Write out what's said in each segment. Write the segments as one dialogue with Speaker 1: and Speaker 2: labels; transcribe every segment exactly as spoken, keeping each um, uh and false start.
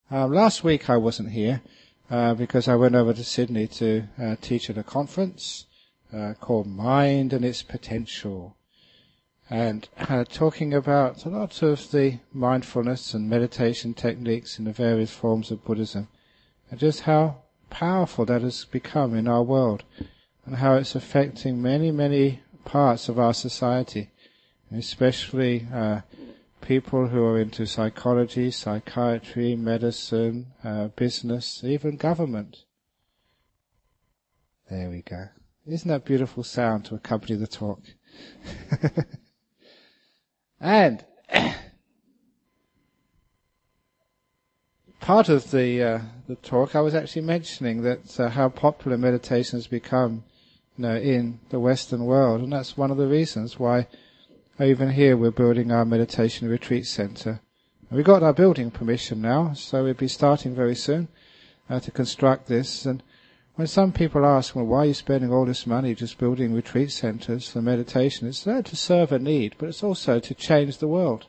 Speaker 1: Um, last week I wasn't here uh, because I went over to Sydney to uh, teach at a conference uh, called Mind and Its Potential, and uh, talking about a lot of the mindfulness and meditation techniques in the various forms of Buddhism, and just how powerful that has become in our world, and how it's affecting many, many parts of our society, especially uh, people who are into psychology, psychiatry, medicine, uh, business, even government. There we go. Isn't that beautiful sound to accompany the talk? And part of the uh, the talk, I was actually mentioning that uh, how popular meditation has become, you know, in the Western world, and that's one of the reasons why even here we're building our meditation retreat centre. We've got our building permission now, so we'll be starting very soon uh, to construct this. And when some people ask, well, why are you spending all this money just building retreat centres for meditation? It's there to serve a need, but it's also to change the world.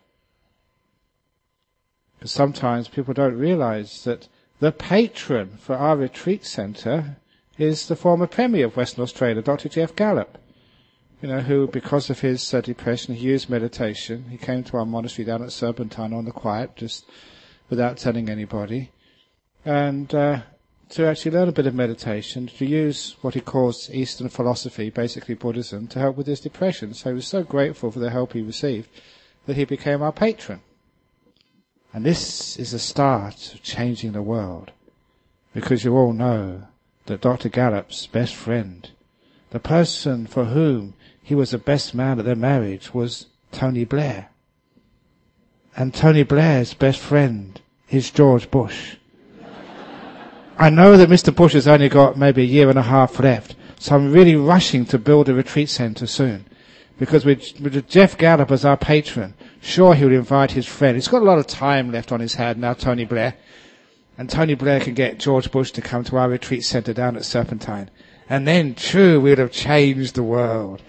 Speaker 1: Because sometimes people don't realise that the patron for our retreat centre is the former Premier of Western Australia, Doctor Jeff Gallop. You know, who, because of his uh, depression, he used meditation. He came to our monastery down at Serpentine on the quiet, just without telling anybody, and uh, to actually learn a bit of meditation, to use what he calls Eastern philosophy, basically Buddhism, to help with his depression. So he was so grateful for the help he received that he became our patron. And this is the start of changing the world, because you all know that Doctor Gallup's best friend, the person for whom he was the best man at their marriage, was Tony Blair. And Tony Blair's best friend is George Bush. I know that Mister Bush has only got maybe a year and a half left, so I'm really rushing to build a retreat centre soon. Because with, with Jeff Gallop as our patron, sure he'll invite his friend. He's got a lot of time left on his hand now, Tony Blair. And Tony Blair can get George Bush to come to our retreat centre down at Serpentine. And then, true, we'd have changed the world.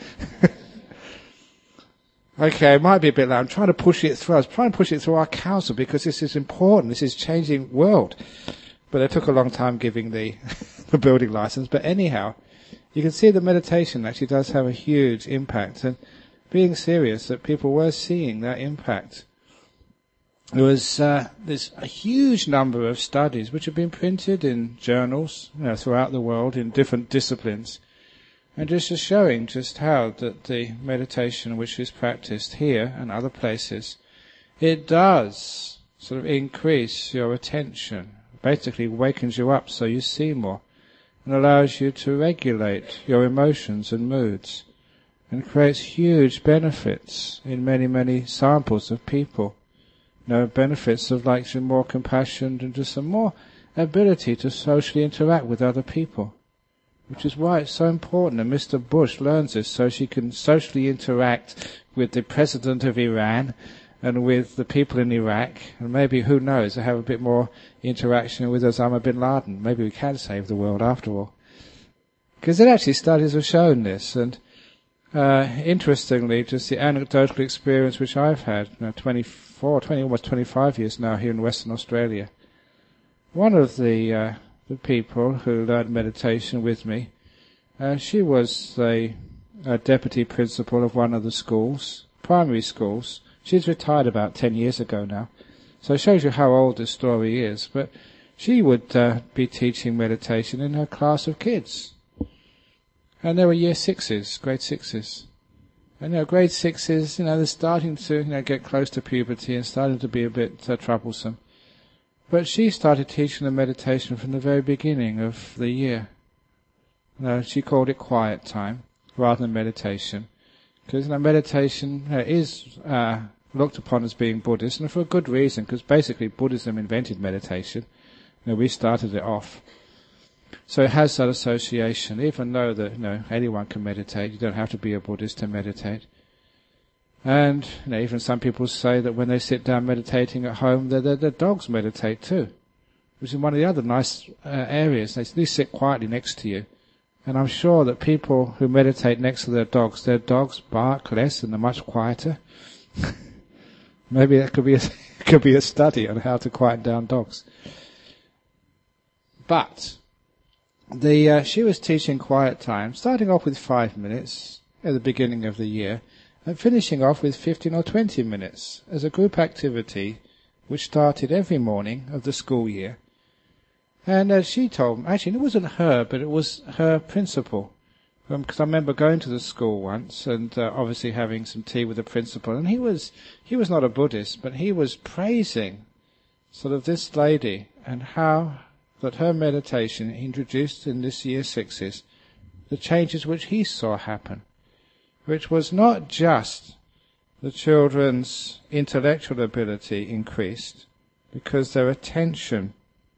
Speaker 1: Okay, it might be a bit loud. I'm trying to push it through. I was trying to push it through our council because this is important. This is changing world. But it took a long time giving the, the building license. But anyhow, you can see that meditation actually does have a huge impact. And being serious, that people were seeing that impact. There was uh, there's a huge number of studies which have been printed in journals, you know, throughout the world in different disciplines, and just showing just how that the meditation which is practiced here and other places, it does sort of increase your attention, basically wakens you up so you see more, and allows you to regulate your emotions and moods, and creates huge benefits in many, many samples of people. No benefits of like some more compassion and just some more ability to socially interact with other people, which is why it's so important. And Mister Bush learns this so she can socially interact with the president of Iran and with the people in Iraq, and maybe, who knows, have a bit more interaction with Osama bin Laden. Maybe we can save the world after all. Because it actually studies have shown this, and Uh, interestingly, just the anecdotal experience which I've had, you know, twenty-four, twenty, almost twenty-five years now here in Western Australia. One of the uh, the people who learned meditation with me, uh, she was a, a deputy principal of one of the schools, primary schools. She's retired about ten years ago now, so it shows you how old this story is. But she would uh, be teaching meditation in her class of kids. And there were year sixes, grade sixes. And, you know, grade sixes, you know, they're starting to, you know, get close to puberty and starting to be a bit uh, troublesome. But she started teaching them meditation from the very beginning of the year. You know, she called it quiet time rather than meditation. Because, you know, meditation you know, is uh, looked upon as being Buddhist, and for a good reason, because basically Buddhism invented meditation. You know, we started it off. So it has that association, even though that, you know, anyone can meditate. You don't have to be a Buddhist to meditate. And, you know, even some people say that when they sit down meditating at home, their, their, their dogs meditate too. Which is one of the other nice uh, areas. They, they sit quietly next to you. And I'm sure that people who meditate next to their dogs, their dogs bark less and they're much quieter. Maybe that could be a, could be a study on how to quiet down dogs. But the uh, she was teaching quiet time, starting off with five minutes at the beginning of the year, and finishing off with fifteen or twenty minutes as a group activity which started every morning of the school year. And uh, she told me, actually it wasn't her, but it was her principal, because um, I remember going to the school once and uh, obviously having some tea with the principal, and he was he was not a Buddhist, but he was praising sort of this lady and how that her meditation introduced in this year sixes the changes which he saw happen, which was not just the children's intellectual ability increased because their attention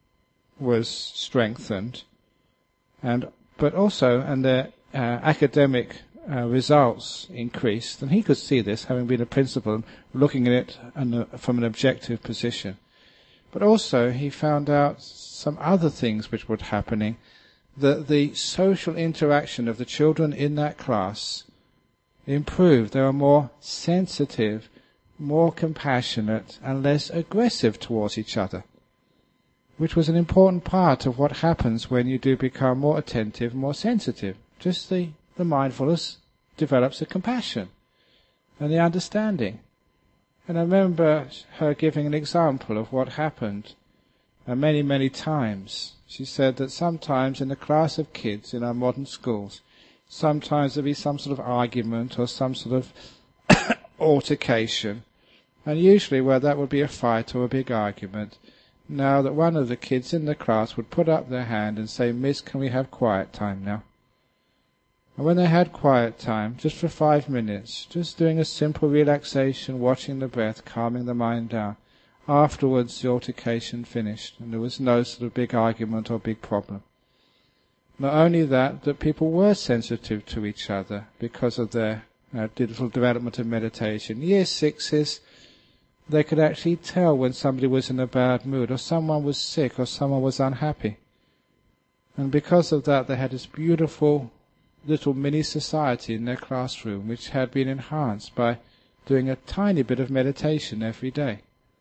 Speaker 1: was strengthened, and but also and their uh, academic uh, results increased. And he could see this, having been a principal, looking at it an, from an objective position. But also he found out some other things which were happening, that the social interaction of the children in that class improved. They were more sensitive, more compassionate, and less aggressive towards each other, which was an important part of what happens when you do become more attentive, more sensitive. Just the, the mindfulness develops the compassion and the understanding. And I remember her giving an example of what happened uh, many, many times. She said that sometimes in a class of kids in our modern schools, sometimes there'll be some sort of argument or some sort of altercation, and usually where that would be a fight or a big argument, now that one of the kids in the class would put up their hand and say, "Miss, can we have quiet time now?" And when they had quiet time, just for five minutes, just doing a simple relaxation, watching the breath, calming the mind down, afterwards the altercation finished, and there was no sort of big argument or big problem. Not only that, that people were sensitive to each other because of their uh, little development of meditation. Year sixes, they could actually tell when somebody was in a bad mood, or someone was sick, or someone was unhappy. And because of that, they had this beautiful little mini society in their classroom, which had been enhanced by doing a tiny bit of meditation every day.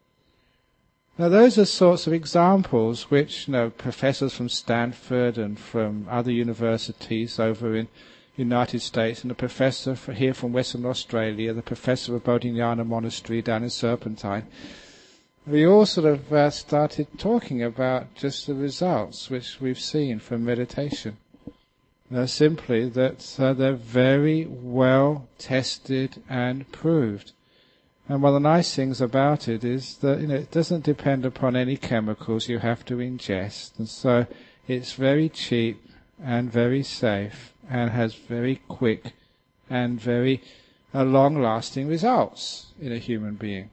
Speaker 1: Now those are sorts of examples which, you know, professors from Stanford and from other universities over in United States, and a professor for here from Western Australia, the professor of Bodhinyana Monastery down in Serpentine, we all sort of uh, started talking about just the results which we've seen from meditation. They're simply that uh, they're very well tested and proved. And one of the nice things about it is that, you know, it doesn't depend upon any chemicals you have to ingest, and so it's very cheap and very safe and has very quick and very uh, long-lasting results in a human being.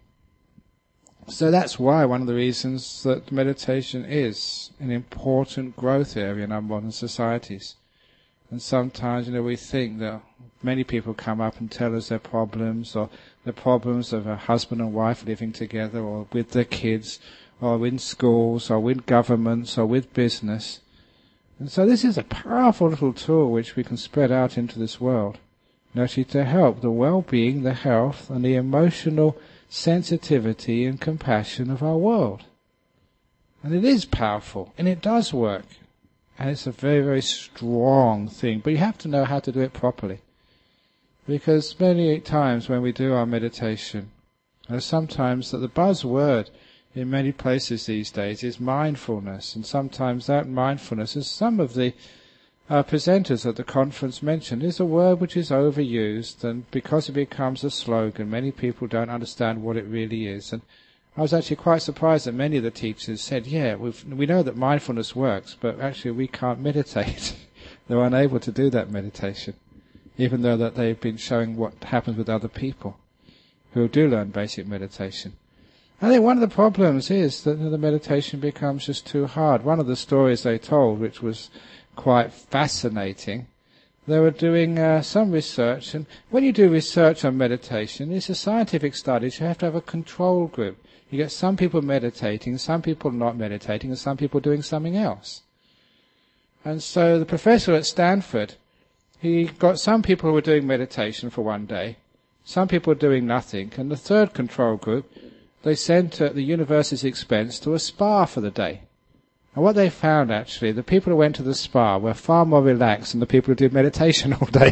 Speaker 1: So that's why one of the reasons that meditation is an important growth area in our modern societies. And sometimes, you know, we think that many people come up and tell us their problems, or the problems of a husband and wife living together, or with their kids, or in schools, or with governments, or with business. And so this is a powerful little tool which we can spread out into this world, actually to help the well-being, the health, and the emotional sensitivity and compassion of our world. And it is powerful, and it does work. And it's a very, very strong thing. But you have to know how to do it properly. Because many times when we do our meditation, there's sometimes that the buzzword in many places these days is mindfulness. And sometimes that mindfulness, as some of the uh, presenters at the conference mentioned, is a word which is overused. And because it becomes a slogan, many people don't understand what it really is. And I was actually quite surprised that many of the teachers said, yeah, we've, we know that mindfulness works, but actually we can't meditate. They're unable to do that meditation, even though that they've been showing what happens with other people who do learn basic meditation. I think one of the problems is that the meditation becomes just too hard. One of the stories they told, which was quite fascinating, they were doing uh, some research, and when you do research on meditation, it's a scientific study, so you have to have a control group. You get some people meditating, some people not meditating, and some people doing something else. And so the professor at Stanford, he got some people who were doing meditation for one day, some people doing nothing, and the third control group they sent at the university's expense to a spa for the day. And what they found, actually, the people who went to the spa were far more relaxed than the people who did meditation all day.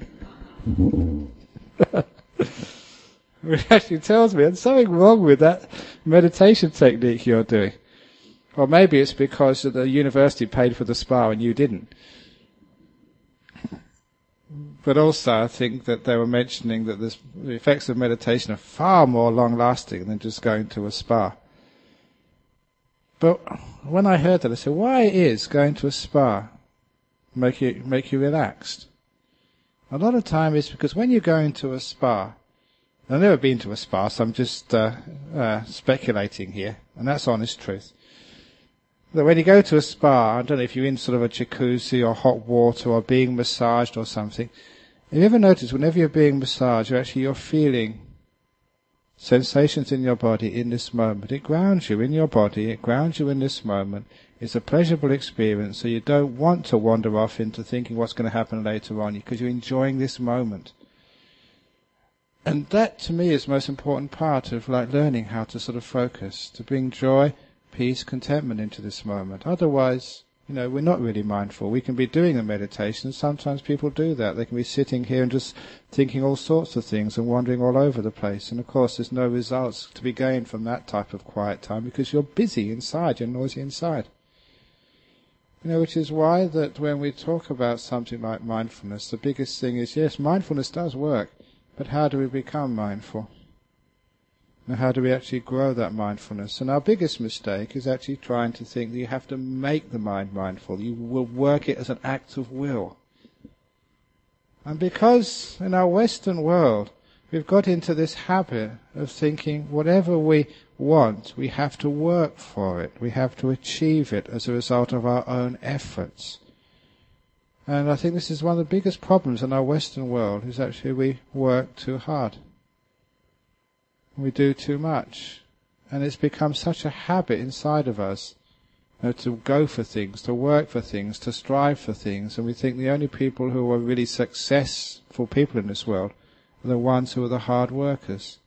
Speaker 1: Which actually tells me there's something wrong with that meditation technique you're doing. Or maybe it's because the university paid for the spa and you didn't. But also I think that they were mentioning that this, the effects of meditation are far more long-lasting than just going to a spa. But when I heard that, I said, why is going to a spa make you, make you relaxed? A lot of time it's because when you're going to a spa, I've never been to a spa, so I'm just uh, uh, speculating here, and that's honest truth. That when you go to a spa, I don't know if you're in sort of a jacuzzi or hot water or being massaged or something, have you ever noticed whenever you're being massaged, you're actually you're feeling sensations in your body in this moment. It grounds you in your body, it grounds you in this moment. It's a pleasurable experience, so you don't want to wander off into thinking what's going to happen later on, because you're enjoying this moment. And that, to me, is the most important part of like learning how to sort of focus, to bring joy, peace, contentment into this moment. Otherwise, you know, we're not really mindful. We can be doing a meditation, and sometimes people do that. They can be sitting here and just thinking all sorts of things and wandering all over the place. And of course, there's no results to be gained from that type of quiet time because you're busy inside, you're noisy inside. You know, which is why that when we talk about something like mindfulness, the biggest thing is, yes, mindfulness does work, but how do we become mindful? And how do we actually grow that mindfulness? And our biggest mistake is actually trying to think that you have to make the mind mindful. You will work it as an act of will. And because in our Western world, we've got into this habit of thinking whatever we want, we have to work for it. We have to achieve it as a result of our own efforts. And I think this is one of the biggest problems in our Western world, is actually we work too hard. We do too much. And it's become such a habit inside of us, you know, to go for things, to work for things, to strive for things. And we think the only people who are really successful people in this world are the ones who are the hard workers.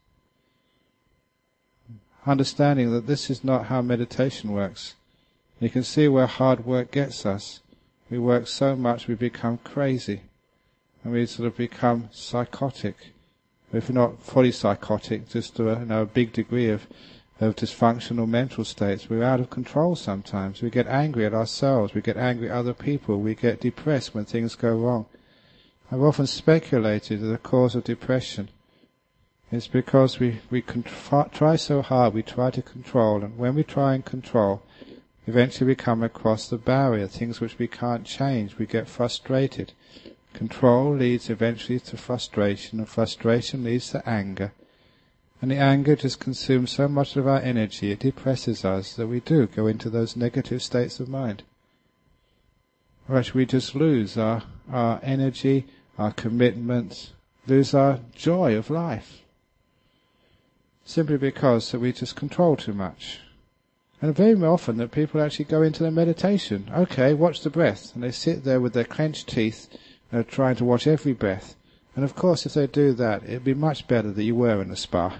Speaker 1: Understanding that this is not how meditation works. You can see where hard work gets us. We work so much we become crazy. And we sort of become psychotic. If we're not fully psychotic, just to a, you know, a big degree of, of dysfunctional mental states, we're out of control sometimes. We get angry at ourselves, we get angry at other people, we get depressed when things go wrong. I've often speculated that the cause of depression is because we, we contr- try so hard, we try to control, and when we try and control, eventually we come across the barrier, things which we can't change, we get frustrated. Control leads eventually to frustration, and frustration leads to anger. And the anger just consumes so much of our energy, it depresses us, that we do go into those negative states of mind. Or actually we just lose our, our energy, our commitment, lose our joy of life. Simply because that we just control too much. And very often that people actually go into their meditation. Okay, watch the breath. And they sit there with their clenched teeth, they're trying to watch every breath. And of course, if they do that, it'd be much better that you were in a spa.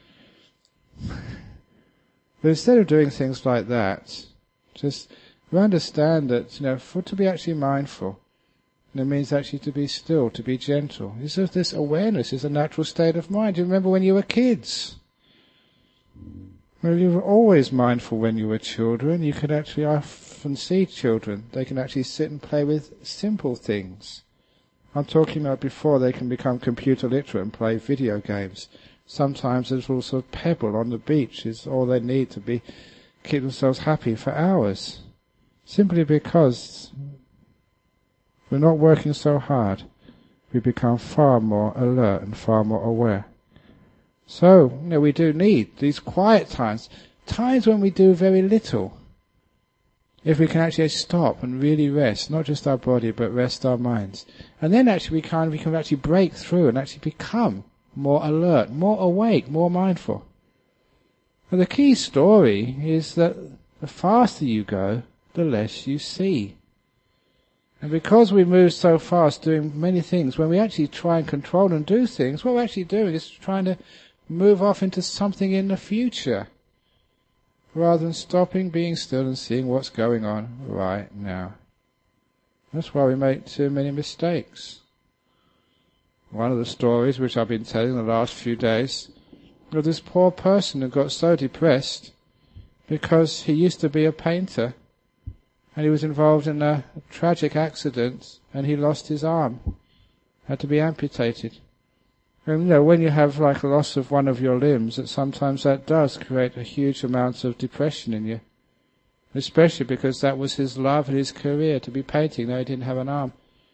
Speaker 1: But instead of doing things like that, just understand that, you know, for to be actually mindful, it means actually to be still, to be gentle. It's just this awareness is a natural state of mind. You remember when you were kids? Well, you were always mindful when you were children. You could actually often see children. They can actually sit and play with simple things. I'm talking about before they can become computer literate and play video games. Sometimes there's also a pebble on the beach is all they need to be keep themselves happy for hours. Simply because we're not working so hard, we become far more alert and far more aware. So, you know, we do need these quiet times, times when we do very little. If we can actually stop and really rest, not just our body, but rest our minds. And then actually we can, we can actually break through and actually become more alert, more awake, more mindful. And the key story is that the faster you go, the less you see. And because we move so fast doing many things, when we actually try and control and do things, what we're actually doing is trying to move off into something in the future, rather than stopping, being still and seeing what's going on right now. That's why we make too many mistakes. One of the stories which I've been telling the last few days of this poor person who got so depressed because he used to be a painter and he was involved in a tragic accident and he lost his arm, had to be amputated. And you know, when you have like a loss of one of your limbs, that sometimes that does create a huge amount of depression in you. Especially because that was his love and his career, to be painting, though he didn't have an arm.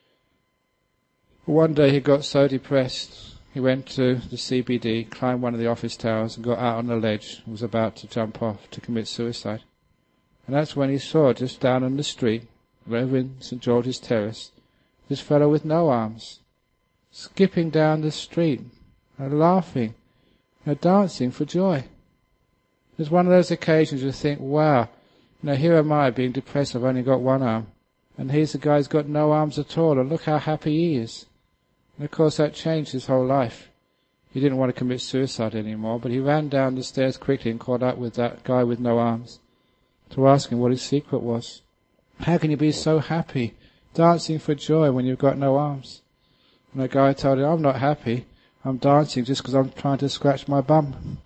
Speaker 1: One day he got so depressed, he went to the C B D, climbed one of the office towers and got out on the ledge and was about to jump off to commit suicide. And that's when he saw, just down on the street, over in Saint George's Terrace, this fellow with no arms, skipping down the street, and laughing, and dancing for joy. It's one of those occasions you think, wow, you know, here am I being depressed, I've only got one arm. And here's the guy who's got no arms at all, and look how happy he is. And of course that changed his whole life. He didn't want to commit suicide anymore, but he ran down the stairs quickly and caught up with that guy with no arms to ask him what his secret was. How can you be so happy, dancing for joy when you've got no arms? And the guy told him, I'm not happy, I'm dancing just because I'm trying to scratch my bum.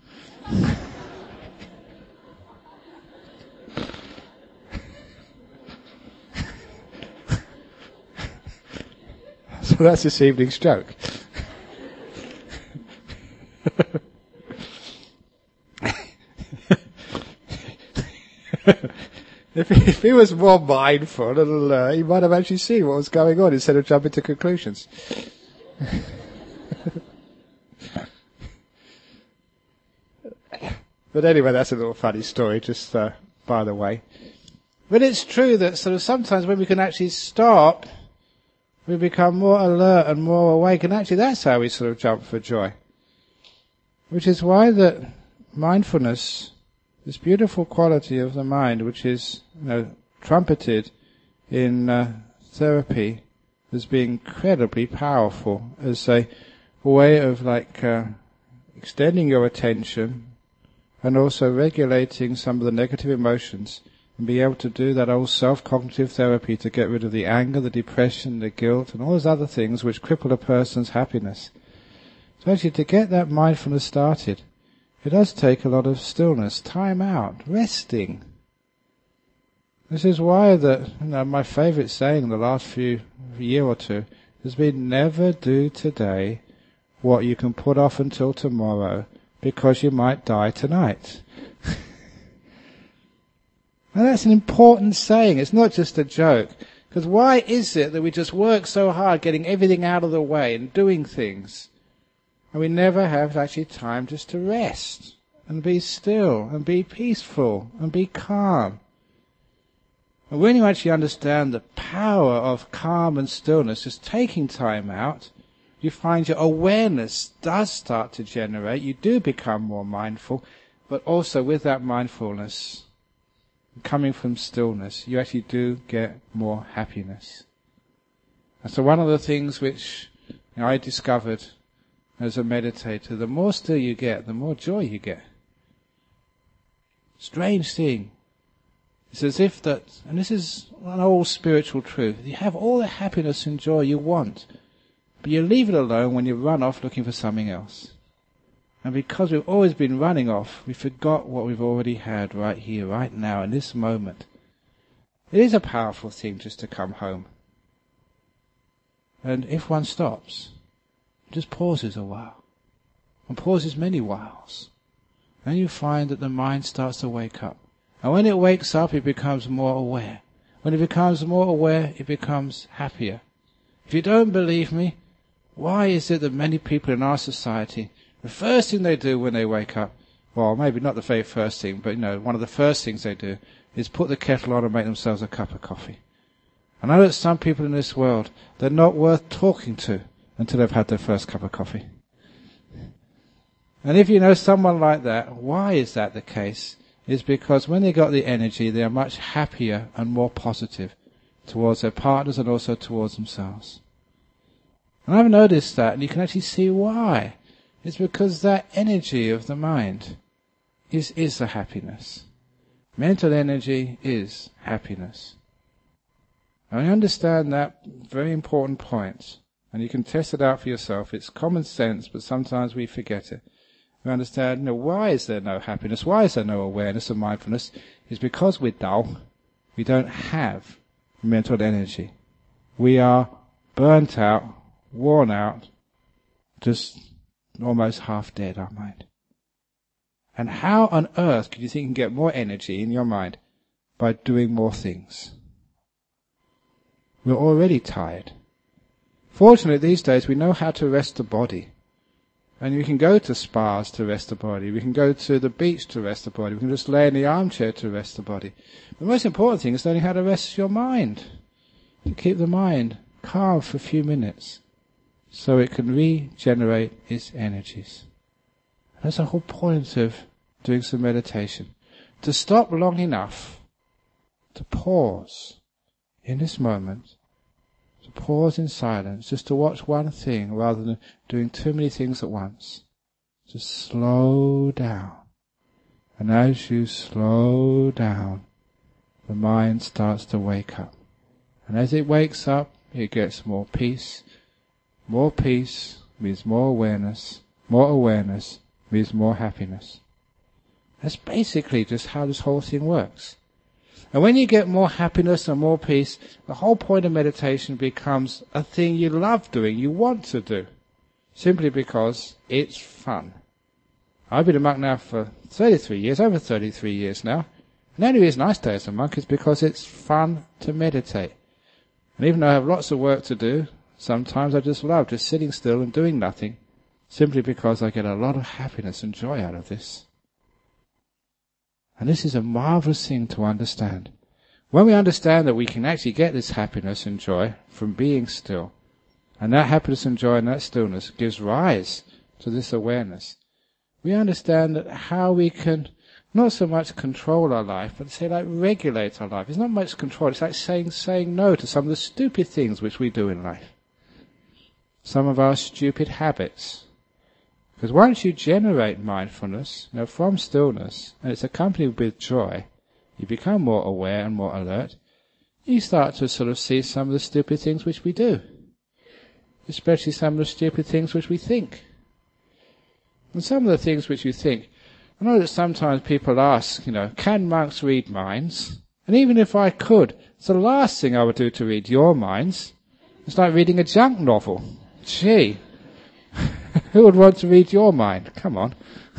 Speaker 1: So that's this evening's joke. if, he, if he was more mindful and alert, he might have actually seen what was going on instead of jumping to conclusions. But anyway, that's a little funny story, just uh, by the way. But it's true that sort of sometimes when we can actually stop, we become more alert and more awake, and actually that's how we sort of jump for joy. Which is why that mindfulness, this beautiful quality of the mind, which is, you know, trumpeted in uh, therapy as being incredibly powerful, as a way of like uh, extending your attention and also regulating some of the negative emotions, and be able to do that old self-cognitive therapy to get rid of the anger, the depression, the guilt, and all those other things which cripple a person's happiness. So actually, to get that mindfulness started, it does take a lot of stillness, time out, resting. This is why that, you know, my favourite saying in the last few year or two has been, never do today what you can put off until tomorrow, because you might die tonight. And that's an important saying. It's not just a joke. Because why is it that we just work so hard getting everything out of the way and doing things, and we never have actually time just to rest and be still and be peaceful and be calm? And when you actually understand the power of calm and stillness, just taking time out, you find your awareness does start to generate. You do become more mindful, but also with that mindfulness, coming from stillness, you actually do get more happiness. And so one of the things which, you know, I discovered as a meditator, the more still you get, the more joy you get. Strange thing. It's as if that, and this is an old spiritual truth, you have all the happiness and joy you want, but you leave it alone when you run off looking for something else. And because we've always been running off, we forgot what we've already had right here, right now, in this moment. It is a powerful thing just to come home. And if one stops, just pauses a while, and pauses many whiles, then you find that the mind starts to wake up. And when it wakes up, it becomes more aware. When it becomes more aware, it becomes happier. If you don't believe me, why is it that many people in our society, the first thing they do when they wake up, well, maybe not the very first thing, but, you know, one of the first things they do is put the kettle on and make themselves a cup of coffee. I know that some people in this world, they're not worth talking to until they've had their first cup of coffee. And if you know someone like that, why is that the case? Is because when they got the energy, they are much happier and more positive towards their partners and also towards themselves. And I've noticed that, and you can actually see why. It's because that energy of the mind is, is the happiness. Mental energy is happiness. And I understand that very important point, and you can test it out for yourself. It's common sense, but sometimes we forget it. We understand, you know, why is there no happiness? Why is there no awareness of mindfulness? It's because we're dull. We don't have mental energy. We are burnt out, worn out, just almost half dead, our mind. And how on earth could you think you can get more energy in your mind by doing more things? We're already tired. Fortunately, these days we know how to rest the body. And we can go to spas to rest the body. We can go to the beach to rest the body. We can just lay in the armchair to rest the body. The most important thing is learning how to rest your mind. To keep the mind calm for a few minutes so it can regenerate its energies. That's the whole point of doing some meditation. To stop long enough to pause in this moment, to pause in silence, just to watch one thing rather than doing too many things at once. Just slow down. And as you slow down, the mind starts to wake up. And as it wakes up, it gets more peace. More peace means more awareness. More awareness means more happiness. That's basically just how this whole thing works. And when you get more happiness and more peace, the whole point of meditation becomes a thing you love doing, you want to do, simply because it's fun. I've been a monk now for thirty-three years, over thirty-three years now. And the only reason I stay as a monk is because it's fun to meditate. And even though I have lots of work to do, sometimes I just love just sitting still and doing nothing, simply because I get a lot of happiness and joy out of this. And this is a marvelous thing to understand. When we understand that we can actually get this happiness and joy from being still, and that happiness and joy and that stillness gives rise to this awareness, we understand that how we can not so much control our life, but say like regulate our life. It's not much control, it's like saying saying no to some of the stupid things which we do in life. Some of our stupid habits. Because once you generate mindfulness, you know, from stillness, and it's accompanied with joy, you become more aware and more alert, you start to sort of see some of the stupid things which we do. Especially some of the stupid things which we think. And some of the things which you think, I know that sometimes people ask, you know, can monks read minds? And even if I could, it's the last thing I would do to read your minds. It's like reading a junk novel. Gee. Who would want to read your mind? Come on.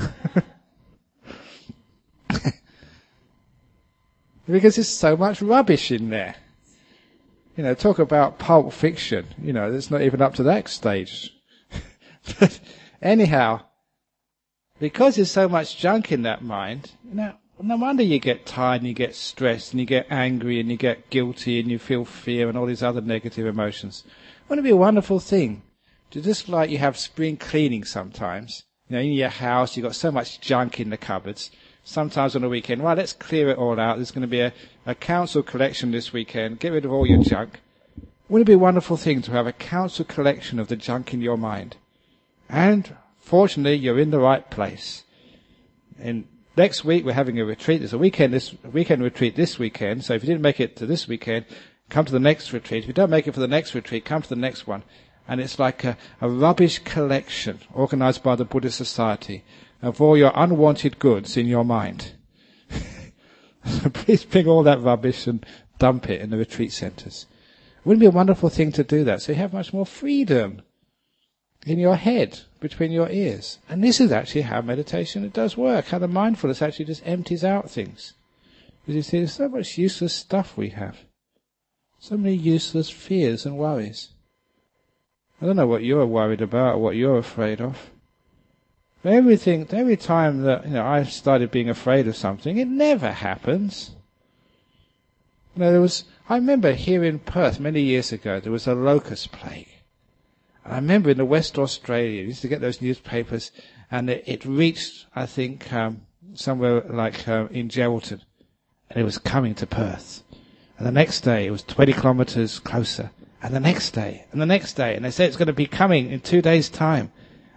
Speaker 1: Because there's so much rubbish in there. You know, talk about Pulp Fiction. You know, it's not even up to that stage. But anyhow, because there's so much junk in that mind, you know, no wonder you get tired and you get stressed and you get angry and you get guilty and you feel fear and all these other negative emotions. Wouldn't it be a wonderful thing? Just like you have spring cleaning sometimes, you know, in your house you've got so much junk in the cupboards. Sometimes on the weekend, well, let's clear it all out. There's going to be a, a council collection this weekend. Get rid of all your junk. Wouldn't it be a wonderful thing to have a council collection of the junk in your mind? And fortunately, you're in the right place. And next week we're having a retreat. There's a weekend this weekend retreat this weekend. So if you didn't make it to this weekend, come to the next retreat. If you don't make it for the next retreat, come to the next one. And it's like a, a rubbish collection organized by the Buddhist Society of all your unwanted goods in your mind. So please bring all that rubbish and dump it in the retreat centers. Wouldn't it be a wonderful thing to do that? So you have much more freedom in your head, between your ears. And this is actually how meditation it does work, how the mindfulness actually just empties out things. Because you see, there's so much useless stuff we have. So many useless fears and worries. I don't know what you're worried about or what you're afraid of. But everything, every time that, you know, I started being afraid of something, it never happens. You know, there was, I remember here in Perth many years ago, there was a locust plague. And I remember in the West Australia, you used to get those newspapers, and it, it reached, I think, um, somewhere like uh, in Geraldton, and it was coming to Perth. And the next day, it was twenty kilometres closer. And the next day, and the next day, and they said it's going to be coming in two days' time.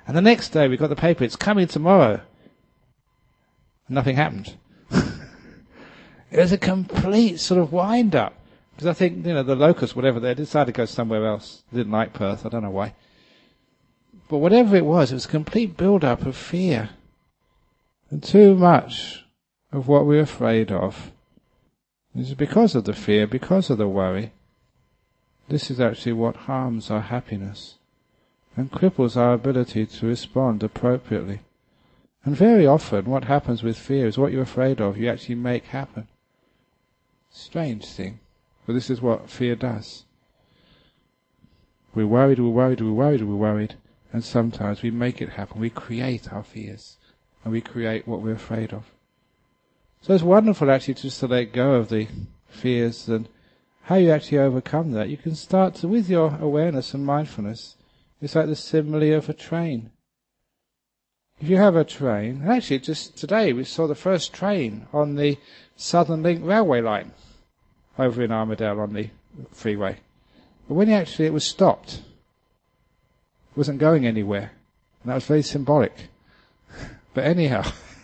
Speaker 1: And the next day we got the paper, it's coming tomorrow. Nothing happened. It was a complete sort of wind-up. Because I think, you know, the locusts, whatever, they decided to go somewhere else. They didn't like Perth, I don't know why. But whatever it was, it was a complete build-up of fear. And too much of what we're afraid of is because of the fear, because of the worry. This is actually what harms our happiness and cripples our ability to respond appropriately. And very often what happens with fear is what you're afraid of, you actually make happen. Strange thing. But this is what fear does. We're worried, we're worried, we're worried, we're worried, and sometimes we make it happen. We create our fears, and we create what we're afraid of. So it's wonderful actually just to let go of the fears and how you actually overcome that. You can start to, with your awareness and mindfulness, it's like the simile of a train. If you have a train, actually just today we saw the first train on the Southern Link railway line over in Armidale on the freeway. But when actually it was stopped, it wasn't going anywhere. And that was very symbolic. But anyhow,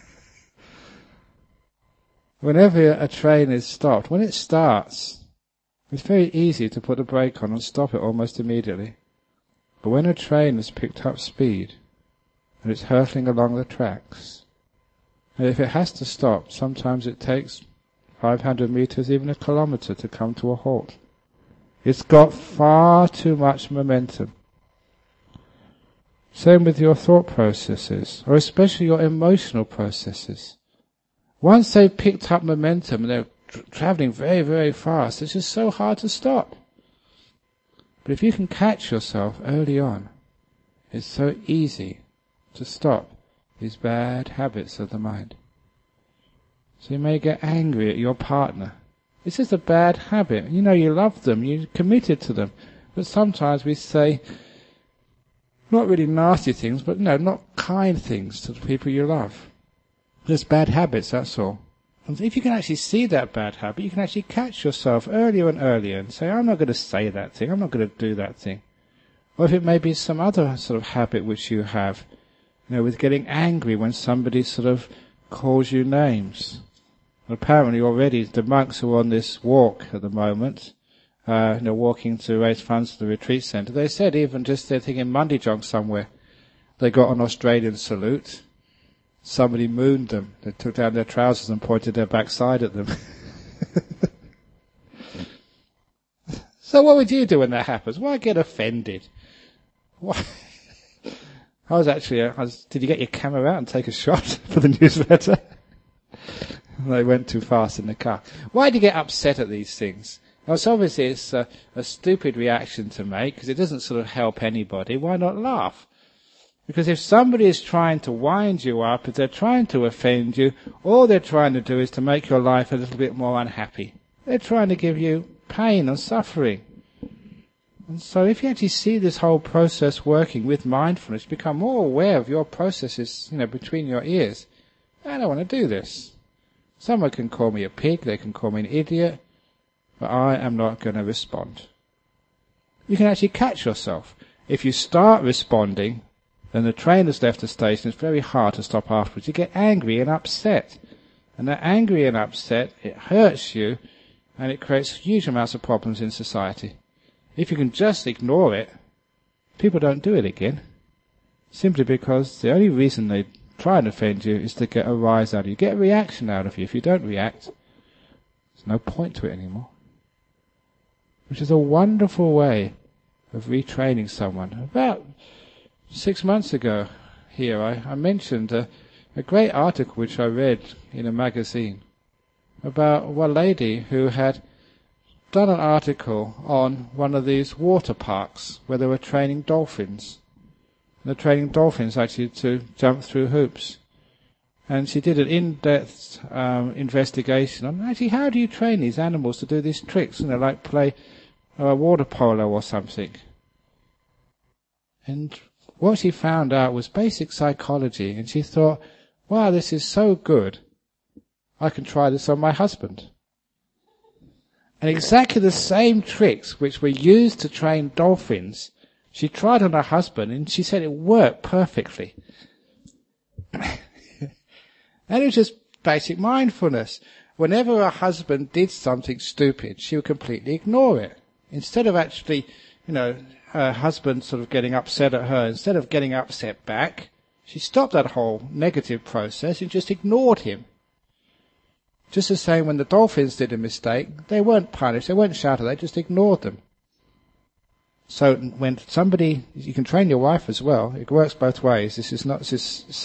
Speaker 1: whenever a train is stopped, when it starts, it's very easy to put a brake on and stop it almost immediately. But when a train has picked up speed and it's hurtling along the tracks, and if it has to stop, sometimes it takes five hundred meters, even a kilometer to come to a halt. It's got far too much momentum. Same with your thought processes, or especially your emotional processes. Once they've picked up momentum and they're tra- traveling very, very fast, it's just so hard to stop. But if you can catch yourself early on, it's so easy to stop these bad habits of the mind. So you may get angry at your partner. This is a bad habit. You know you love them, you're committed to them. But sometimes we say, not really nasty things, but no, not kind things to the people you love. There's bad habits, that's all. And if you can actually see that bad habit, you can actually catch yourself earlier and earlier and say, I'm not going to say that thing, I'm not going to do that thing. Or if it may be some other sort of habit which you have, you know, with getting angry when somebody sort of calls you names. Apparently already the monks who are on this walk at the moment, uh, you know, walking to raise funds for the retreat centre, they said even just they're thinking Mundijong somewhere, they got an Australian salute. Somebody mooned them. They took down their trousers and pointed their backside at them. So what would you do when that happens? Why get offended? Why? I was actually, I was, did you get your camera out and take a shot for the newsletter? They went too fast in the car. Why do you get upset at these things? Well, it's obviously it's a, a stupid reaction to make because it doesn't sort of help anybody. Why not laugh? Because if somebody is trying to wind you up, if they're trying to offend you, all they're trying to do is to make your life a little bit more unhappy. They're trying to give you pain and suffering. And so if you actually see this whole process working with mindfulness, become more aware of your processes, you know, between your ears. I don't want to do this. Someone can call me a pig, they can call me an idiot, but I am not going to respond. You can actually catch yourself. If you start responding, then the train has left the station, it's very hard to stop afterwards. You get angry and upset. And that angry and upset, it hurts you, and it creates huge amounts of problems in society. If you can just ignore it, people don't do it again. Simply because the only reason they try and offend you is to get a rise out of you, get a reaction out of you. If you don't react, there's no point to it anymore. Which is a wonderful way of retraining someone. About six months ago here, I, I mentioned a, a great article which I read in a magazine about one lady who had done an article on one of these water parks where they were training dolphins. They're training dolphins actually to jump through hoops. And she did an in-depth um, investigation on actually how do you train these animals to do these tricks, you know, like play uh, water polo or something. And what she found out was basic psychology, and she thought, wow, this is so good, I can try this on my husband. And exactly the same tricks which were used to train dolphins, She tried on her husband and she said it worked perfectly. And it was just basic mindfulness. Whenever her husband did something stupid, she would completely ignore it. Instead of actually, you know, her husband sort of getting upset at her, instead of getting upset back, she stopped that whole negative process and just ignored him. Just the same when the dolphins did a mistake, they weren't punished, they weren't shouted, they just ignored them. So when somebody, you can train your wife as well, it works both ways. This is not, this is,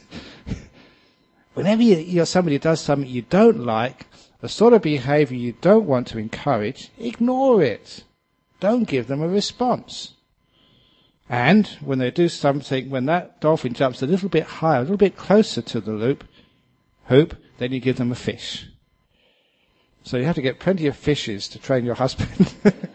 Speaker 1: whenever you, you're somebody who does something you don't like, the sort of behavior you don't want to encourage, ignore it. Don't give them a response. And when they do something, when that dolphin jumps a little bit higher, a little bit closer to the loop, hoop, then you give them a fish. So you have to get plenty of fishes to train your husband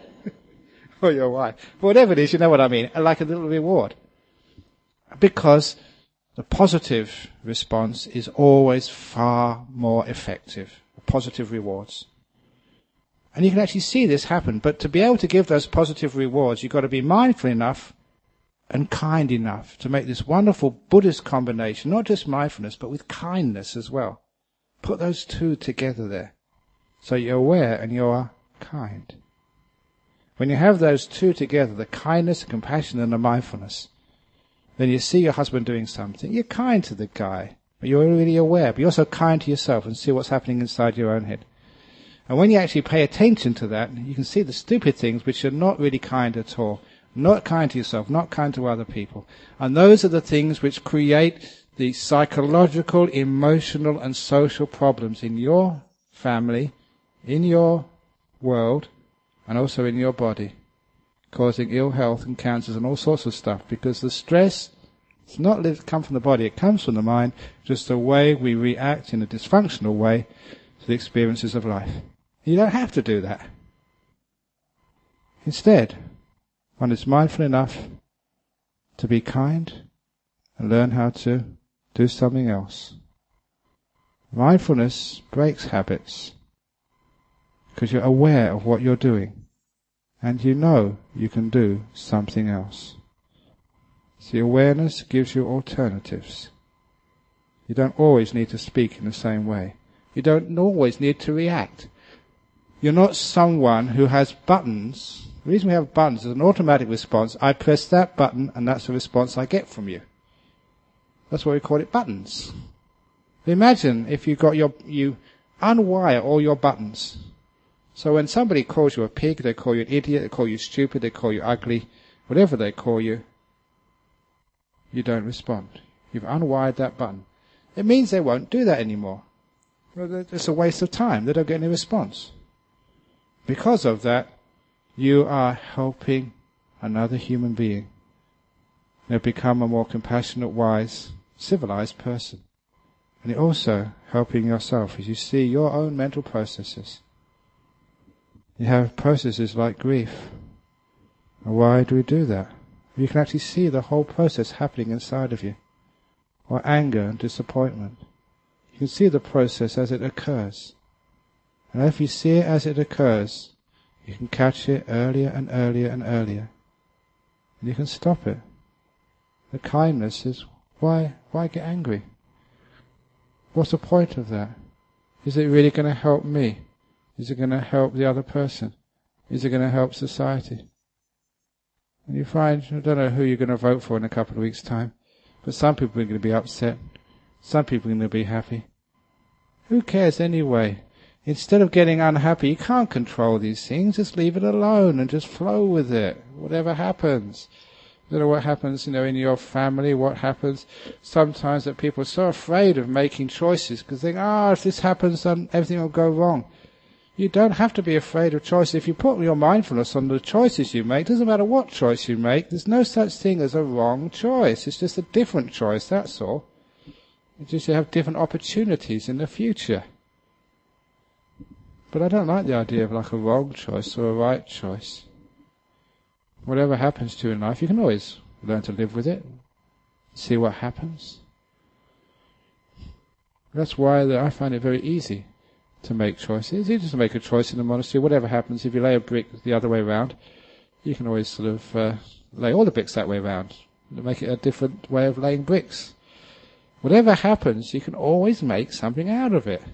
Speaker 1: or your wife. But whatever it is, you know what I mean, like a little reward. Because the positive response is always far more effective. Positive rewards. And you can actually see this happen. But to be able to give those positive rewards, you've got to be mindful enough and kind enough to make this wonderful Buddhist combination, not just mindfulness, but with kindness as well. Put those two together there. So you're aware and you're kind. When you have those two together, the kindness, the compassion and the mindfulness, then you see your husband doing something, you're kind to the guy, but you're really aware, but you're also kind to yourself and see what's happening inside your own head. And when you actually pay attention to that, you can see the stupid things which are not really kind at all. Not kind to yourself, not kind to other people. And those are the things which create the psychological, emotional and social problems in your family, in your world, and also in your body, causing ill health and cancers and all sorts of stuff. Because the stress, it's not come from the body, it comes from the mind, just the way we react in a dysfunctional way to the experiences of life. You don't have to do that. Instead, one is mindful enough to be kind and learn how to do something else. Mindfulness breaks habits because you're aware of what you're doing and you know you can do something else. See, awareness gives you alternatives. You don't always need to speak in the same way. You don't always need to react. You're not someone who has buttons. The reason we have buttons is an automatic response. I press that button and that's the response I get from you. That's why we call it buttons. Imagine if you got your, you unwire all your buttons. So when somebody calls you a pig, they call you an idiot, they call you stupid, they call you ugly, whatever they call you, you don't respond. You've unwired that button. It means they won't do that anymore. Well, it's a waste of time. They don't get any response. Because of that, you are helping another human being. They become a more compassionate, wise, civilized person. And you're also helping yourself as you see your own mental processes. You have processes like grief. And why do we do that? You can actually see the whole process happening inside of you. Or anger and disappointment. You can see the process as it occurs. And if you see it as it occurs, you can catch it earlier and earlier and earlier. And you can stop it. The kindness is, why, why get angry? What's the point of that? Is it really going to help me? Is it going to help the other person? Is it going to help society? And you find, I don't know who you're going to vote for in a couple of weeks' time, but some people are going to be upset. Some people are going to be happy. Who cares anyway? Instead of getting unhappy, you can't control these things. Just leave it alone and just flow with it. Whatever happens. You know what happens, you know, in your family, what happens sometimes that people are so afraid of making choices because they think, ah, oh, if this happens, then everything will go wrong. You don't have to be afraid of choices. If you put your mindfulness on the choices you make, it doesn't matter what choice you make, there's no such thing as a wrong choice. It's just a different choice, that's all. It's just you have different opportunities in the future. But I don't like the idea of like a wrong choice or a right choice. Whatever happens to you in life, you can always learn to live with it. See what happens. That's why I find it very easy to make choices. It's easy to make a choice in the monastery. Whatever happens, if you lay a brick the other way around, you can always sort of uh, lay all the bricks that way around. Make it a different way of laying bricks. Whatever happens, you can always make something out of it.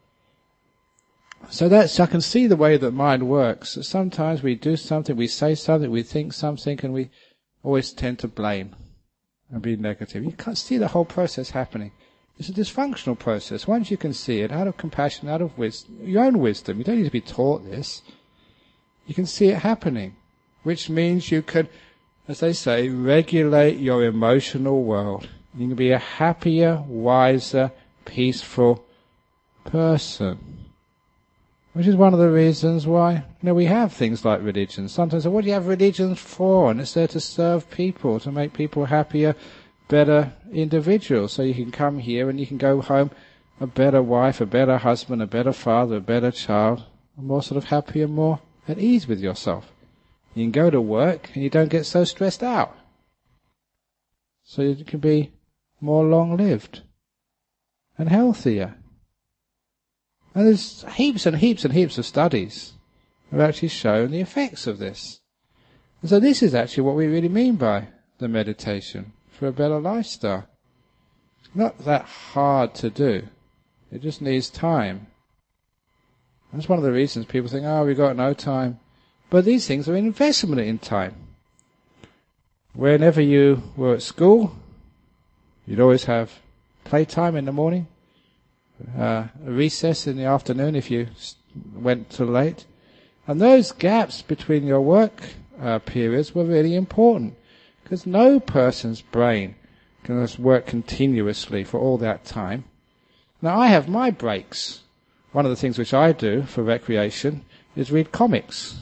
Speaker 1: So that's, I can see the way that mind works. Sometimes we do something, we say something, we think something, and we always tend to blame and be negative. You can't see the whole process happening. It's a dysfunctional process. Once you can see it, out of compassion, out of wisdom, your own wisdom, you don't need to be taught this. You can see it happening, which means you can, as they say, regulate your emotional world. You can be a happier, wiser, peaceful person. Which is one of the reasons why, you know, we have things like religion. Sometimes, what do you have religions for? And it's there to serve people, to make people happier, better individuals. So you can come here and you can go home a better wife, a better husband, a better father, a better child, a more sort of happy and more at ease with yourself. You can go to work and you don't get so stressed out. So you can be more long-lived and healthier. And there's heaps and heaps and heaps of studies have actually shown the effects of this. And so this is actually what we really mean by the meditation for a better lifestyle. It's not that hard to do. It just needs time. That's one of the reasons people think, oh, we've got no time. But these things are an investment in time. Whenever you were at school, you'd always have playtime in the morning, uh, a recess in the afternoon if you went too late. And those gaps between your work uh, periods were really important, because no person's brain can just work continuously for all that time. Now, I have my breaks. One of the things which I do for recreation is read comics.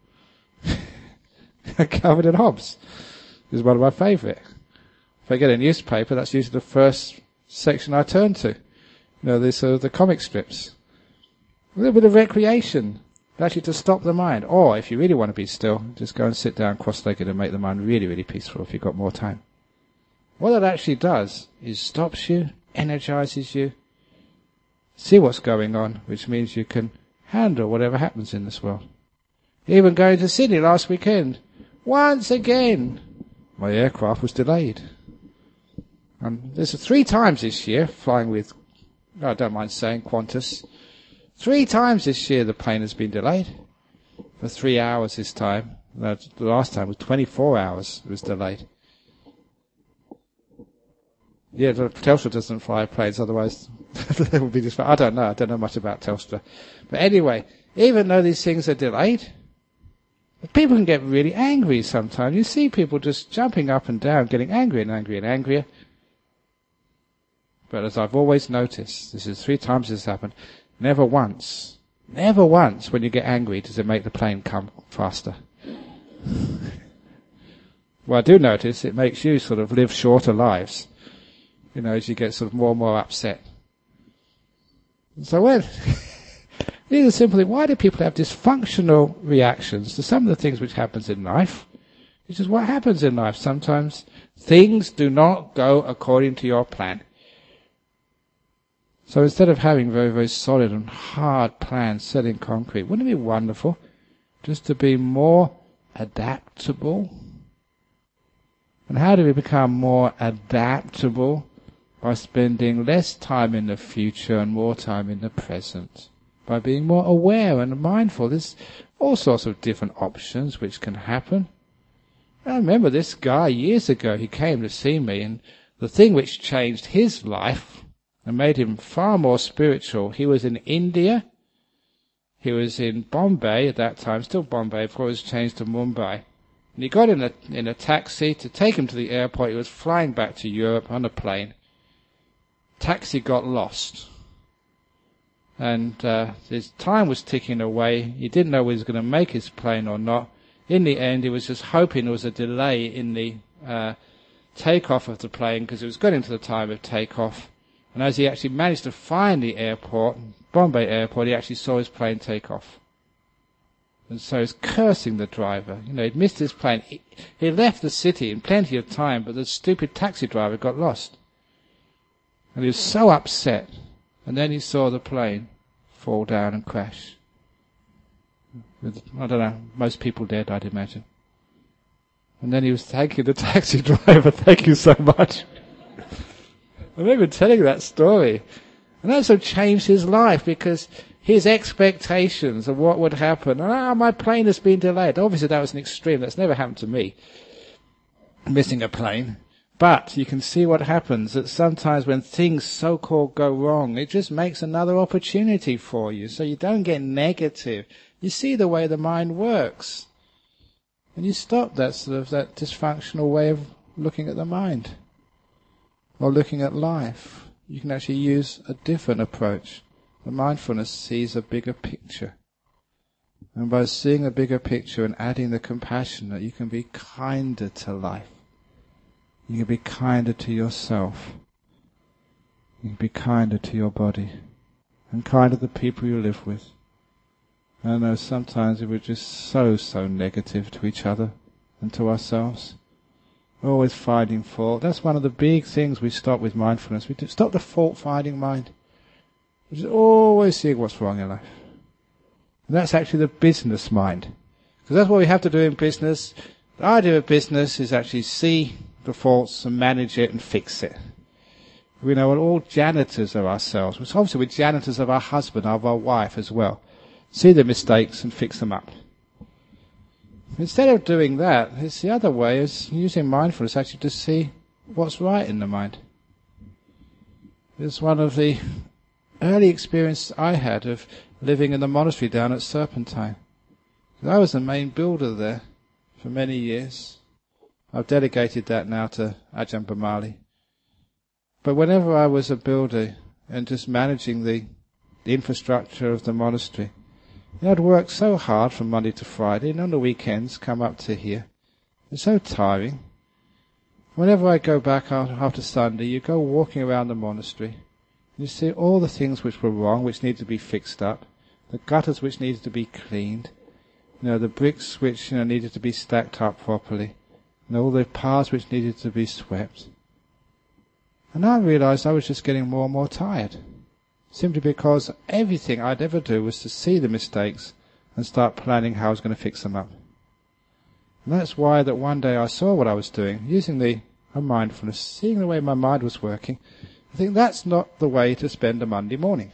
Speaker 1: Calvin and Hobbes is one of my favourite. If I get a newspaper, that's usually the first section I turn to. You know, these are the comic strips. A little bit of recreation, actually to stop the mind. Or, if you really want to be still, just go and sit down cross-legged and make the mind really, really peaceful if you've got more time. What that actually does is stops you, energizes you, see what's going on, which means you can handle whatever happens in this world. Even going to Sydney last weekend, once again, my aircraft was delayed. And there's three times this year, flying with, I don't mind saying, Qantas. Three times this year the plane has been delayed. For three hours this time. The last time was twenty-four hours it was delayed. Yeah, Telstra doesn't fly planes, otherwise they would be just. I don't know. I don't know much about Telstra. But anyway, even though these things are delayed, people can get really angry sometimes. You see people just jumping up and down, getting angry and angry and angrier. But as I've always noticed, this is three times this happened, never once, never once when you get angry does it make the plane come faster. Well, I do notice it makes you sort of live shorter lives, you know, as you get sort of more and more upset. So when, these are simply, why do people have dysfunctional reactions to some of the things which happens in life? Which is what happens in life. Sometimes things do not go according to your plan. So instead of having very, very solid and hard plans set in concrete, wouldn't it be wonderful just to be more adaptable? And how do we become more adaptable? By spending less time in the future and more time in the present. By being more aware and mindful. There's all sorts of different options which can happen. I remember this guy years ago, he came to see me, and the thing which changed his life and made him far more spiritual, he was in India, he was in Bombay at that time, still Bombay, before it was changed to Mumbai. And he got in a, in a taxi to take him to the airport. He was flying back to Europe on a plane. Taxi got lost. And uh, his time was ticking away. He didn't know whether he was going to make his plane or not. In the end, he was just hoping there was a delay in the uh, takeoff of the plane, because it was getting to the time of takeoff. And as he actually managed to find the airport, Bombay airport, he actually saw his plane take off. And so he's cursing the driver. You know, he'd missed his plane. He, he left the city in plenty of time, but the stupid taxi driver got lost. And he was so upset. And then he saw the plane fall down and crash. With, I don't know, most people dead, I'd imagine. And then he was thanking the taxi driver, thank you so much. I remember telling that story. And that sort of changed his life, because his expectations of what would happen, ah, my plane has been delayed. Obviously that was an extreme, that's never happened to me, missing a plane. But you can see what happens, that sometimes when things so-called go wrong, it just makes another opportunity for you. So you don't get negative. You see the way the mind works. And you stop that sort of, that dysfunctional way of looking at the mind. Or looking at life. You can actually use a different approach. The mindfulness sees a bigger picture. And by seeing a bigger picture and adding the compassion, that you can be kinder to life. You can be kinder to yourself. You can be kinder to your body. And kinder to the people you live with. I know sometimes we're just so, so negative to each other and to ourselves. We're always finding fault. That's one of the big things we stop with mindfulness. We stop the fault-finding mind. We're just always seeing what's wrong in life. And that's actually the business mind. Because that's what we have to do in business. The idea of business is actually see the faults and manage it and fix it. We know we're all janitors of ourselves. Which obviously we're janitors of our husband, of our wife as well. See the mistakes and fix them up. Instead of doing that, it's the other way, is using mindfulness actually to see what's right in the mind. It's one of the early experiences I had of living in the monastery down at Serpentine. I was the main builder there for many years. I've delegated that now to Ajahn Brahmali. But whenever I was a builder and just managing the, the infrastructure of the monastery, you know, I'd work so hard from Monday to Friday, and on the weekends come up to here. It's so tiring. Whenever I go back after Sunday, you go walking around the monastery, and you see all the things which were wrong, which need to be fixed up, the gutters which needed to be cleaned, you know, the bricks which, you know, needed to be stacked up properly, and all the paths which needed to be swept. And I realized I was just getting more and more tired. Simply because everything I'd ever do was to see the mistakes and start planning how I was going to fix them up. And that's why that one day I saw what I was doing, using the mindfulness, seeing the way my mind was working. I think that's not the way to spend a Monday morning.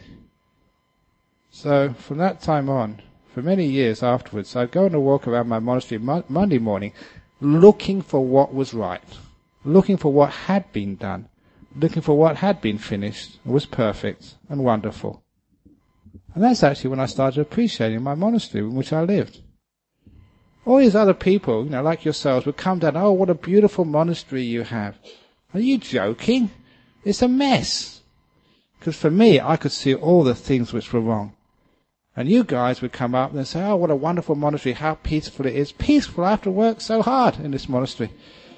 Speaker 1: So from that time on, for many years afterwards, I'd go on a walk around my monastery mo- Monday morning, looking for what was right, looking for what had been done, looking for what had been finished, was perfect and wonderful. And that's actually when I started appreciating my monastery in which I lived. All these other people, you know, like yourselves, would come down, oh, what a beautiful monastery you have. Are you joking? It's a mess. Because for me, I could see all the things which were wrong. And you guys would come up and say, oh, what a wonderful monastery, how peaceful it is. Peaceful, I have to work so hard in this monastery.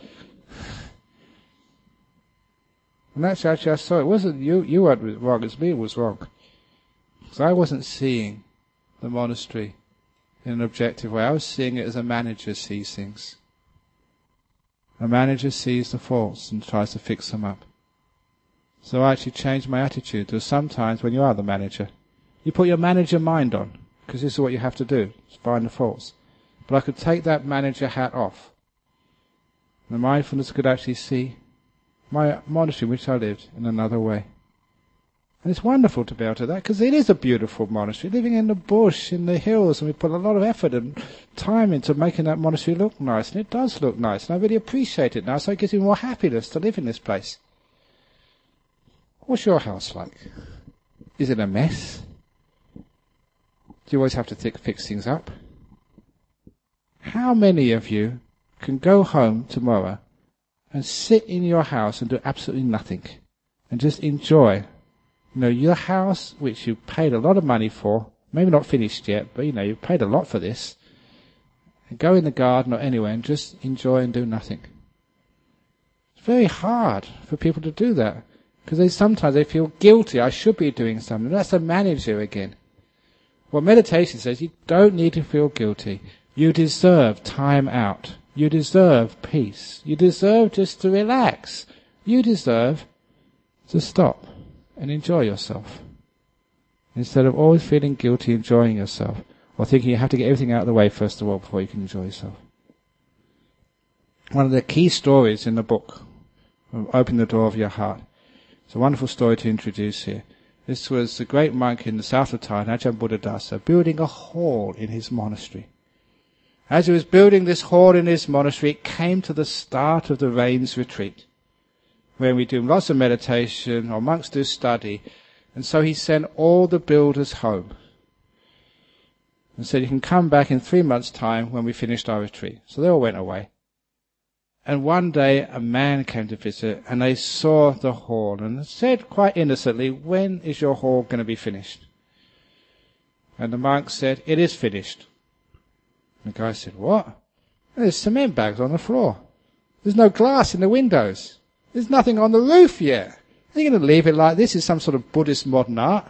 Speaker 1: And that's actually, I saw it wasn't you, you weren't wrong, it's me who was wrong. Because I wasn't seeing the monastery in an objective way. I was seeing it as a manager sees things. A manager sees the faults and tries to fix them up. So I actually changed my attitude to sometimes when you are the manager, you put your manager mind on, because this is what you have to do, is find the faults. But I could take that manager hat off. The mindfulness could actually see my monastery in which I lived in another way. And it's wonderful to be able to do that, because it is a beautiful monastery, living in the bush, in the hills, and we put a lot of effort and time into making that monastery look nice, and it does look nice, and I really appreciate it now, so it gives me more happiness to live in this place. What's your house like? Is it a mess? Do you always have to th- fix things up? How many of you can go home tomorrow and sit in your house and do absolutely nothing and just enjoy, you know, your house which you paid a lot of money for, maybe not finished yet, but you know, you've paid a lot for this, and go in the garden or anywhere and just enjoy and do nothing? It's very hard for people to do that, because they sometimes they feel guilty. I should be doing something. That's a manager again. Well, meditation says you don't need to feel guilty. You deserve time out. You deserve peace. You deserve just to relax. You deserve to stop and enjoy yourself. Instead of always feeling guilty enjoying yourself, or thinking you have to get everything out of the way first of all before you can enjoy yourself. one of the key stories in the book, Open the Door of Your Heart. It's a wonderful story to introduce here. This was a great monk in the south of Thailand, Ajahn Buddhadasa, building a hall in his monastery. As he was building this hall in his monastery, it came to the start of the rains retreat, where we do lots of meditation, or monks do study, and so he sent all the builders home and said, you can come back in three months' time when we finished our retreat. So they all went away. And one day a man came to visit, and they saw the hall, and said quite innocently, when is your hall going to be finished? And the monk said, it is finished. And the guy said, what? There's cement bags on the floor. There's no glass in the windows. There's nothing on the roof yet. Are you going to leave it like this? Is some sort of Buddhist modern art?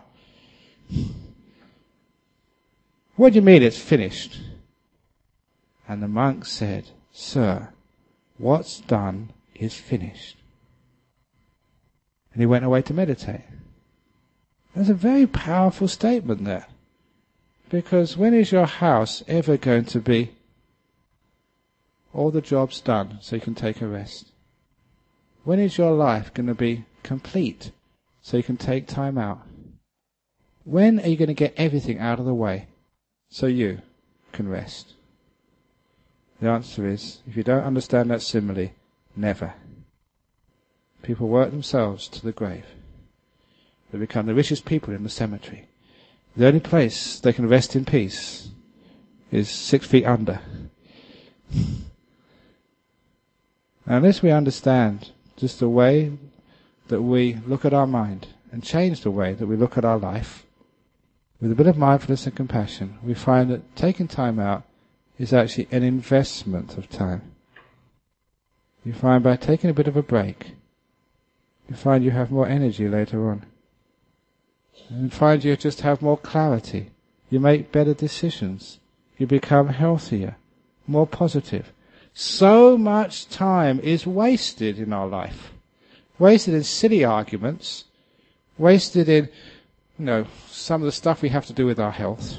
Speaker 1: What do you mean it's finished? And the monk said, sir, what's done is finished. And he went away to meditate. That's a very powerful statement there. Because when is your house ever going to be all the jobs done so you can take a rest? When is your life going to be complete so you can take time out? When are you going to get everything out of the way so you can rest? The answer is, if you don't understand that simile, never. People work themselves to the grave. They become the richest people in the cemetery. The only place they can rest in peace is six feet under. Unless we understand just the way that we look at our mind and change the way that we look at our life, with a bit of mindfulness and compassion, we find that taking time out is actually an investment of time. You find by taking a bit of a break, you find you have more energy later on. And find you just have more clarity. You make better decisions. You become healthier, more positive. So much time is wasted in our life. Wasted in silly arguments. Wasted in, you know, some of the stuff we have to do with our health.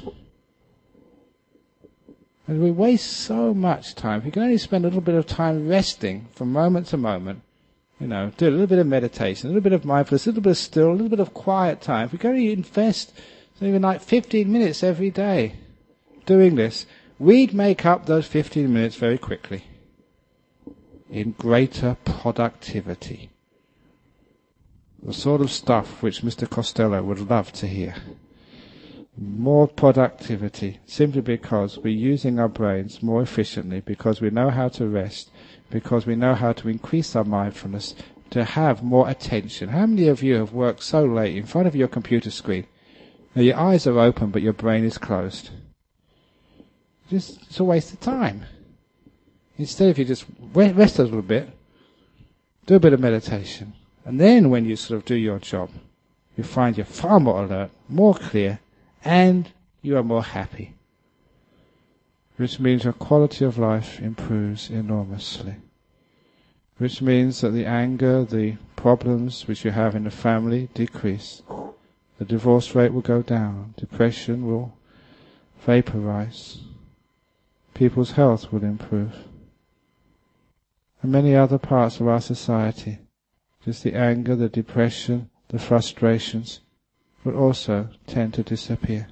Speaker 1: And we waste so much time. If you can only spend a little bit of time resting from moment to moment, you know, do a little bit of meditation, a little bit of mindfulness, a little bit of still, a little bit of quiet time. If we can only invest even like fifteen minutes every day doing this, we'd make up those fifteen minutes very quickly in greater productivity. The sort of stuff which Mister Costello would love to hear. More productivity, simply because we're using our brains more efficiently, because we know how to rest, because we know how to increase our mindfulness, to have more attention. How many of you have worked so late in front of your computer screen? Now your eyes are open, but your brain is closed. Just, it's a waste of time. Instead, if you just rest a little bit, do a bit of meditation, and then when you sort of do your job, you find you're far more alert, more clear, and you are more happy. Which means your quality of life improves enormously. Which means that the anger, the problems which you have in the family decrease. The divorce rate will go down. Depression will vaporize. People's health will improve. And many other parts of our society, just the anger, the depression, the frustrations, will also tend to disappear.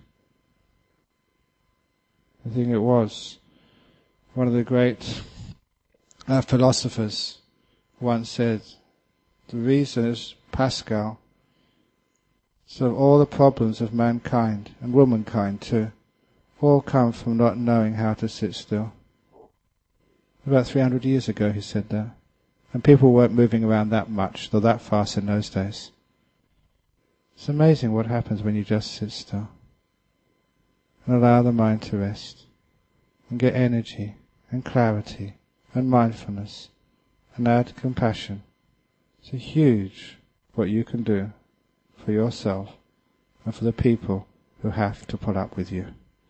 Speaker 1: I think it was one of the great uh, philosophers once said, the reason is Pascal, so all the problems of mankind, and womankind too, all come from not knowing how to sit still. About three hundred years ago he said that. And people weren't moving around that much, though that fast in those days. It's amazing what happens when you just sit still and allow the mind to rest and get energy and clarity and mindfulness and add compassion. It's huge what you can do for yourself and for the people who have to put up with you.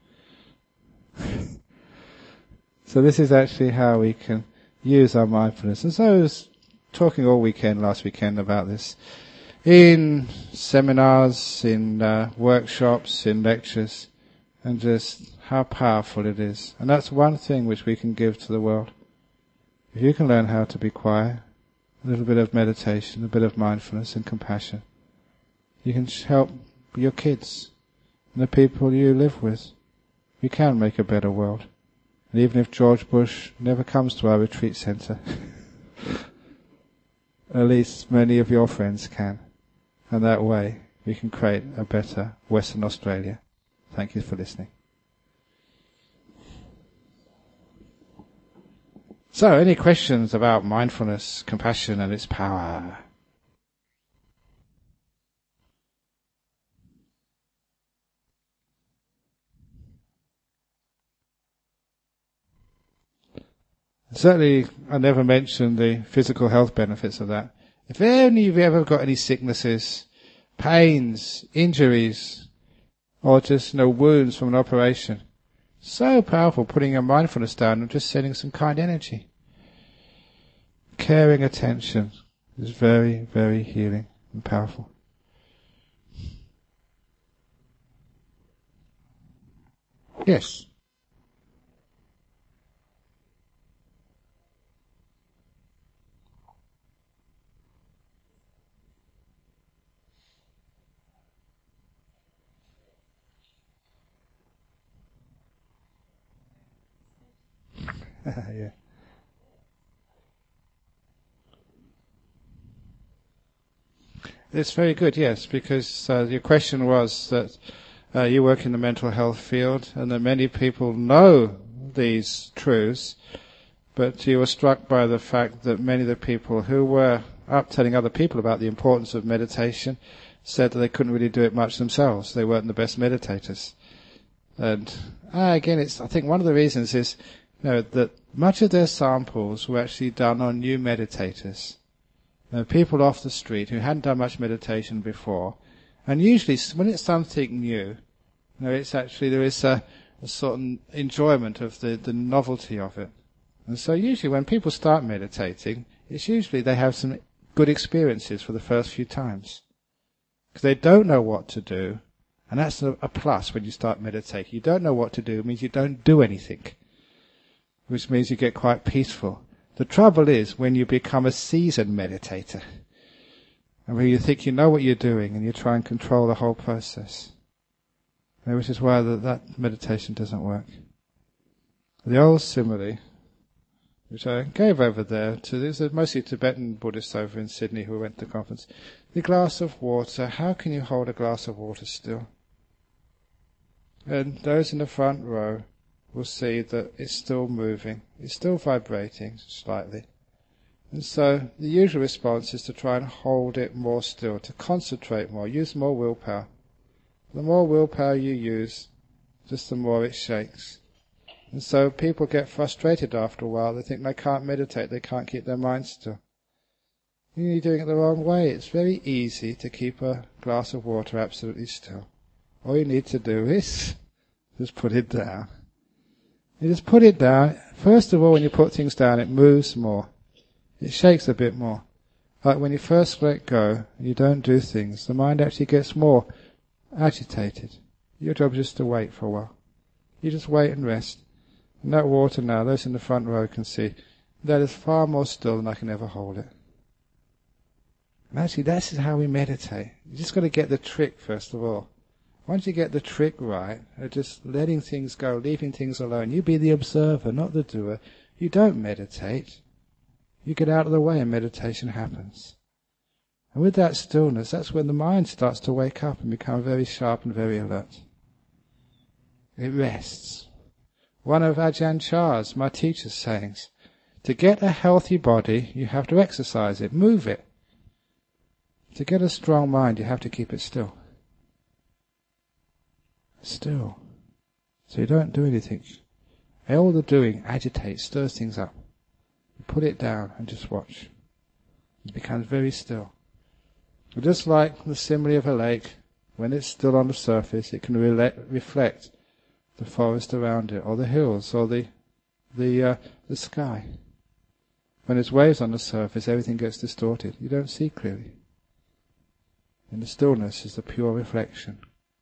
Speaker 1: So this is actually how we can use our mindfulness. And so I was talking all weekend, last weekend, about this. In seminars, in uh, workshops, in lectures, and just how powerful it is. And that's one thing which we can give to the world. If you can learn how to be quiet, a little bit of meditation, a bit of mindfulness and compassion, you can help your kids and the people you live with. You can make a better world. And even if George Bush never comes to our retreat centre, at least many of your friends can. And that way we can create a better Western Australia. Thank you for listening. So, any questions about mindfulness, compassion and its power? Certainly, I never mentioned the physical health benefits of that. If only you've ever got any sicknesses, pains, injuries, or just no wounds from an operation, so powerful putting your mindfulness down and just sending some kind energy. Caring attention is very, very healing and powerful. Yes. Yeah. It's very good, yes, because uh, your question was that uh, you work in the mental health field and that many people know these truths, but you were struck by the fact that many of the people who were up telling other people about the importance of meditation said that they couldn't really do it much themselves. They weren't the best meditators. And uh, again, it's I think one of the reasons is you know, that much of their samples were actually done on new meditators. You know, people off the street who hadn't done much meditation before. And usually when it's something new, you know, it's actually, there is a, a sort of enjoyment of the, the novelty of it. And so usually when people start meditating, it's usually they have some good experiences for the first few times. Because they don't know what to do. And that's a, a plus when you start meditating. You don't know what to do, it means you don't do anything. Which means you get quite peaceful. The trouble is when you become a seasoned meditator, and when you think you know what you're doing, and you try and control the whole process, which is why the, that meditation doesn't work. The old simile, which I gave over there, to these are mostly Tibetan Buddhists over in Sydney who went to the conference. The glass of water, how can you hold a glass of water still? And those in the front row will see that it's still moving, it's still vibrating slightly. And so the usual response is to try and hold it more still, to concentrate more, use more willpower. The more willpower you use, just the more it shakes. And so people get frustrated after a while, they think they can't meditate, they can't keep their mind still. You're doing it the wrong way. It's very easy to keep a glass of water absolutely still. All you need to do is just put it down. You just put it down. First of all, when you put things down, it moves more. It shakes a bit more. Like when you first let go, you don't do things, the mind actually gets more agitated. Your job is just to wait for a while. You just wait and rest. And that water now, those in the front row can see, that is far more still than I can ever hold it. And actually, that's how we meditate. You just got to get the trick first of all. Once you get the trick right, of just letting things go, leaving things alone, you be the observer, not the doer. You don't meditate. You get out of the way and meditation happens. And with that stillness, that's when the mind starts to wake up and become very sharp and very alert. It rests. One of Ajahn Chah's, my teacher's sayings, to get a healthy body, you have to exercise it, move it. To get a strong mind, you have to keep it still. Still. So you don't do anything. All the doing agitates, stirs things up. You put it down and just watch. It becomes very still. Just like the simile of a lake, when it's still on the surface, it can re- reflect the forest around it, or the hills, or the the uh, the sky. When there's waves on the surface, everything gets distorted. You don't see clearly. And the stillness is the pure reflection.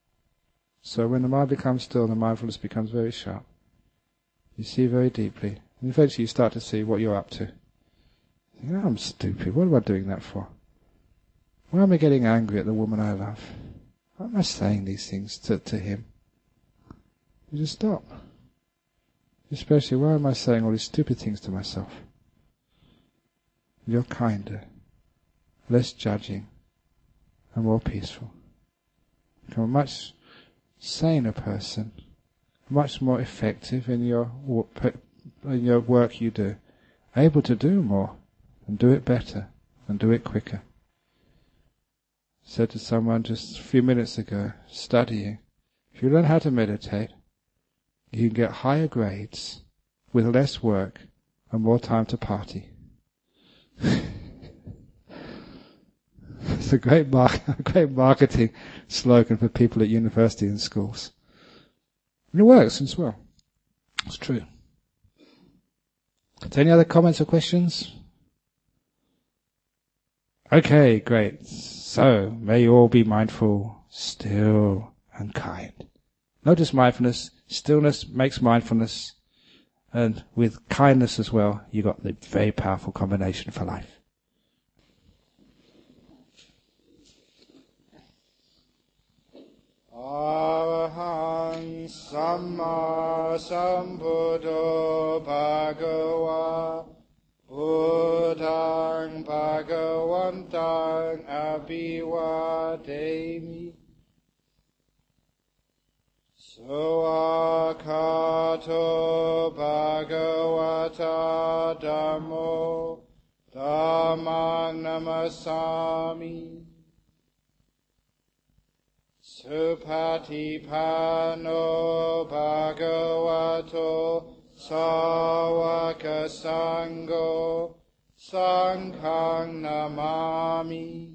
Speaker 1: So when the mind becomes still, the mindfulness becomes very sharp. You see very deeply, And eventually you start to see what you're up to. You know, I'm stupid. What am I doing that for? Why am I getting angry at the woman I love? Why am I saying these things to, to him? You just stop. Especially, why am I saying all these stupid things to myself? You're kinder, less judging, and more peaceful. Become a much saner person, much more effective in your in your work you do, able to do more, and do it better, and do it quicker. I said to someone just a few minutes ago, studying, if you learn how to meditate, you can get higher grades with less work and more time to party. It's a great, mar- great marketing slogan for people at university and schools. And it works as well. It's true. So any other comments or questions? Okay, great. So, may you all be mindful, still, and kind. Notice mindfulness. Stillness makes mindfulness. And with kindness as well, you got the very powerful combination for life. Arahang Samma Sambuddho Bhagava Buddhaṃ Bhagavaṃ Abhivademi Sawakato Bhagavata Dhammo Dhammang Namasami Supatipano Bhagavato Sāvaka Sangho Sanghang Namami